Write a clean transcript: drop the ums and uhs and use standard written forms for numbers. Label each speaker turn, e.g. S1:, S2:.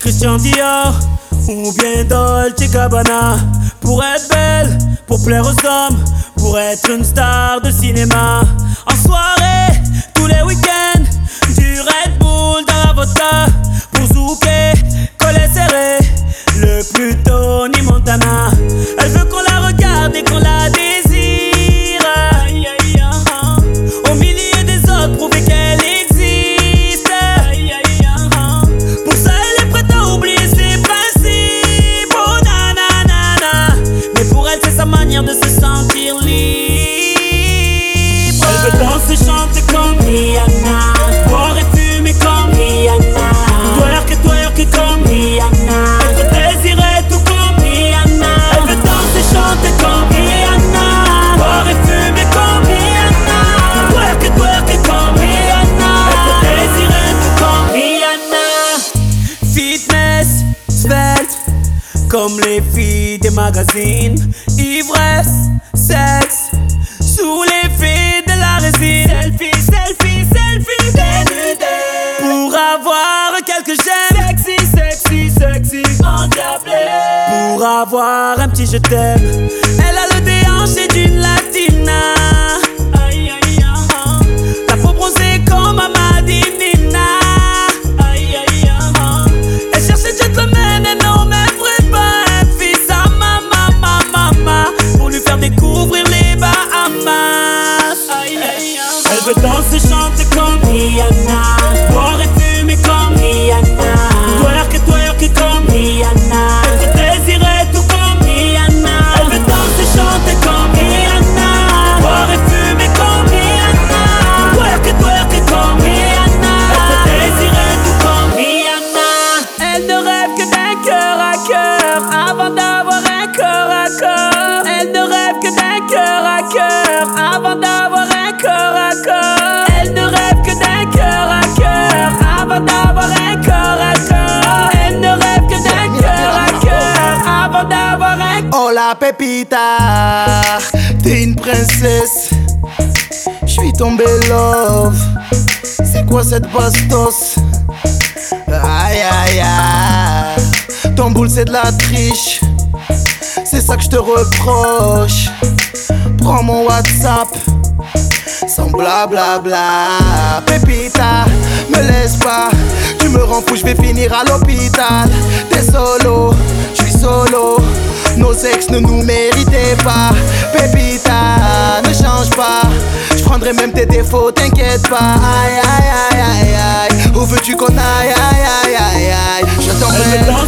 S1: Christian Dior ou bien Dolce Gabbana. Pour être belle, pour plaire aux hommes, pour être une star de cinéma. En soirée, tous les week-ends, du Red Bull dans la vodka. Pour zouker, collet serré, le plus Tony Montana. Elle veut qu'on la regarde et qu'on la désire. Au milieu des autres, prouver qu'elle existe. Pour ça, elle est prête à oublier ses principes. Oh nanana. Mais pour elle, c'est sa manière de se sentir libre. Elle veut danser, chanter comme Rihanna, boire et fumer comme Rihanna, twerker comme Rihanna. Elle veut désirer tout comme Rihanna. Elle veut danser, chanter comme Rihanna, boire et fumer comme Rihanna, twerker comme Rihanna. Elle veut désirer tout comme Rihanna. Fitness, svelte, comme les filles des magazines. Ivresse, sexe, sous l'effet de la résine. Selfie, dénudé, pour avoir quelques j'aime. Sexy, endiablé, pour avoir un petit je t'aime. Elle a le déhanché d'une latina, la peau bronzée comme Amadinina. Elle cherche un gentleman et non m'aimerait pas un fils à mama, pour lui faire découvrir les Bahamas. Elle veut danser, chanter comme Rihanna, boire et fumer comme Rihanna, twerker comme Rihanna. Elle veut désirer tout comme Rihanna. Elle veut danser, chanter comme Rihanna, boire et fumer comme Rihanna, twerker comme Rihanna. Elle veut désirer tout comme Rihanna. Elle ne rêve que d'un cœur à cœur avant d'avoir un corps à corps. Elle ne rêve que d'un cœur à cœur avant d'avoir un corps à corps. Elle ne rêve que d'un cœur à cœur avant d'avoir un corps à corps. Elle ne rêve que d'un cœur à cœur avant d'avoir un.
S2: Oh la Pépita, t'es une princesse. J'suis tombé love. C'est quoi cette bastos? Aïe aïe aïe. Ton boule c'est de la triche. C'est ça que je te reproche. Prends mon WhatsApp sans blablabla. Pépita, me laisse pas. Tu me rends fou, je vais finir à l'hôpital. T'es solo, je suis solo. Nos ex ne nous méritaient pas. Pépita, ne change pas. Je prendrai même tes défauts, t'inquiète pas. Aïe aïe aïe aïe aïe. Où veux-tu qu'on aille? Aïe aïe aïe aïe. Je t'emmène.